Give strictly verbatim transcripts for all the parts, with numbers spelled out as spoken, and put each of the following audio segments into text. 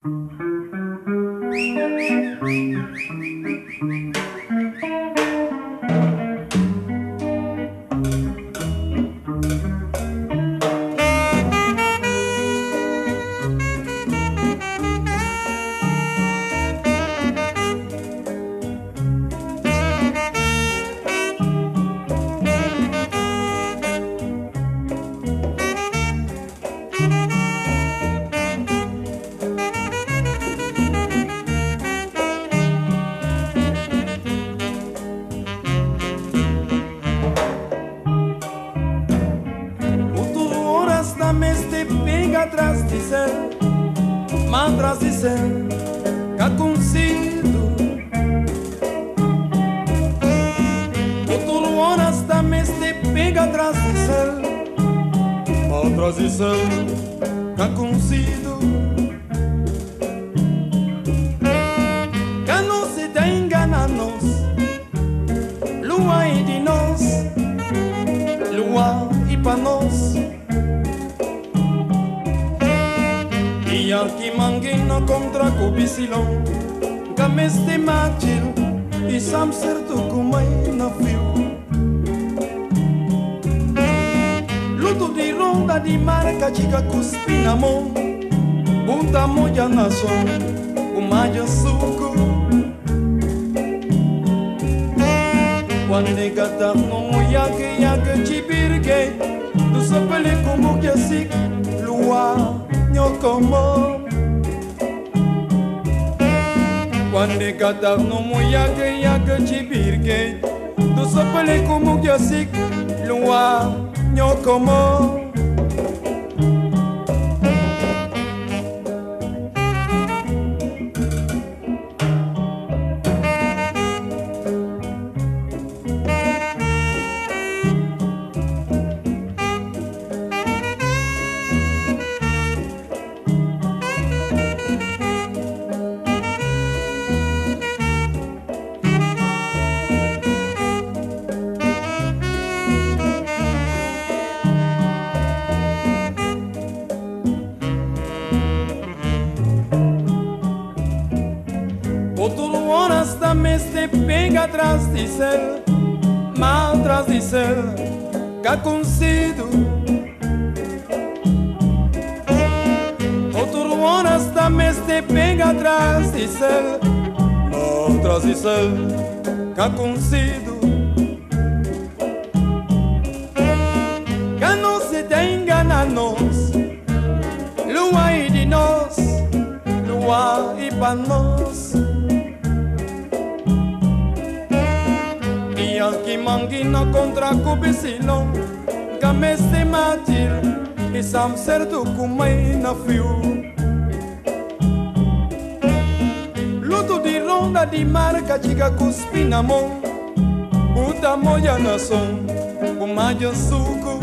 Atrás de ser, mas atrás de ser, cá consigo. Outro horas também se pega atrás de ser, mas atrás de ser, cá consigo. Cá não se te engana nós, lua e de nós, lua e para nós. E aqui manguina contra cubicilão, cameste matil e sam certo como é na fio. Luto de ronda de marca chica cuspi na mão, bunta moja na som, o maio suco. Quando gata no yake yake chibirge, do sapele como que assim, lua. Como quando cada no yake yake chibirge do sopele como que assim lua nyo como se pega atrás de ser, mal atrás de ser, cá consigo. Outro horas também se pega atrás de ser, mal atrás de ser, cá consigo. Cá não se te engana nós, lua e de nós, lua e para nós. Aqui manguina contra cubicilão, cameste matil e sam certo como é na fio. Luto de ronda de marca chica cuspi na mão, puta moja na som, o maio suco.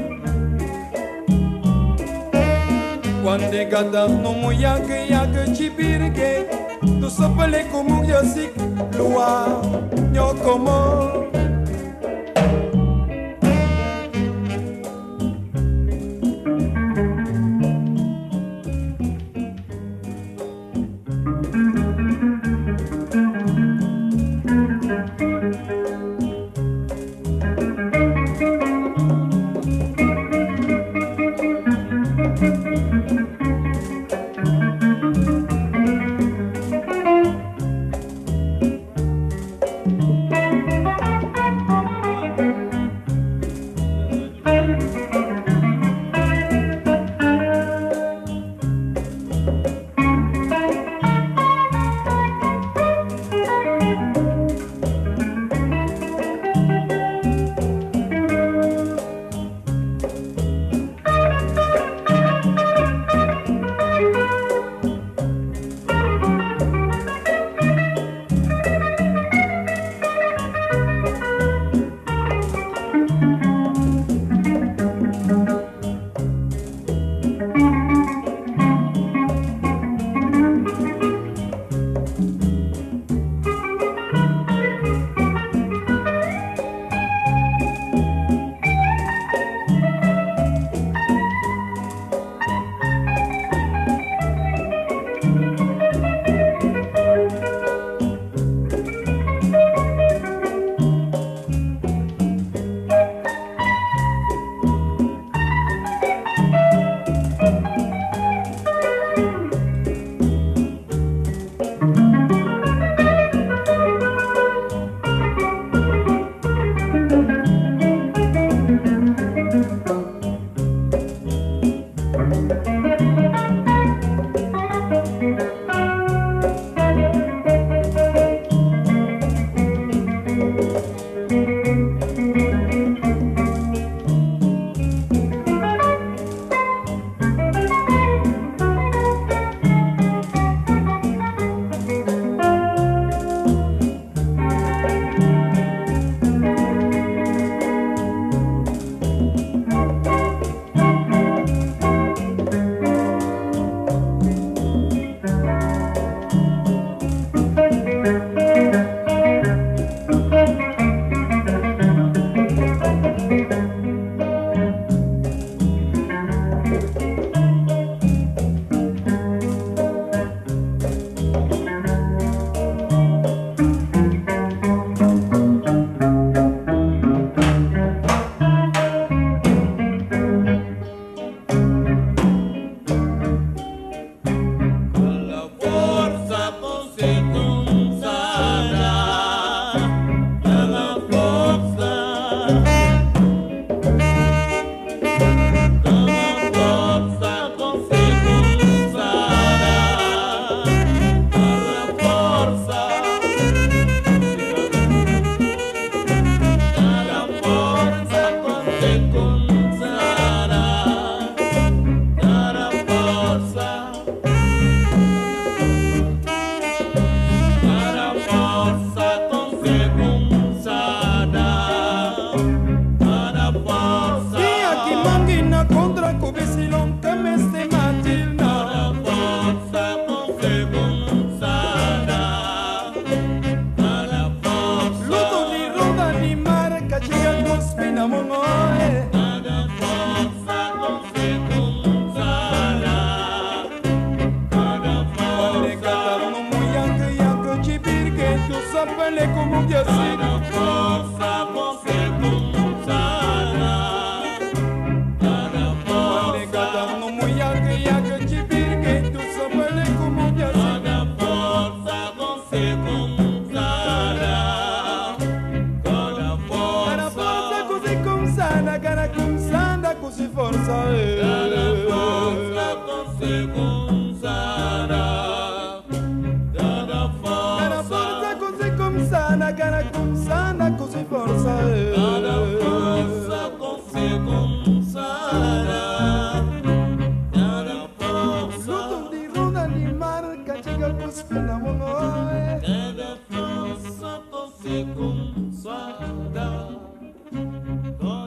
Quando gata no yake yake chibirge, do sopele como que assim, lua nyo como. si long que me esté Matilda. Cada forza con se consara. Cada forza. Luto di ronda di mare che ci ha cospina mongoe. Cada forza con se consara. Cada Quando forza. cantano muy anche anche ci perché tu sapele come che si. Cada forza con se consara. Cada Quando forza. cantano muy anche anche ci perché tu sapele come che si. Cada forza con se consara. Cada Cara forza forza. così consana, cara consana così forza. Cada forza con se consara. Cada Cara forza. forza così consana, cara consana così forza. Cada forza con se consara. Cada forza. Luto di ronda di mare che ci ha cospina mongoe. Cada forza con se consara.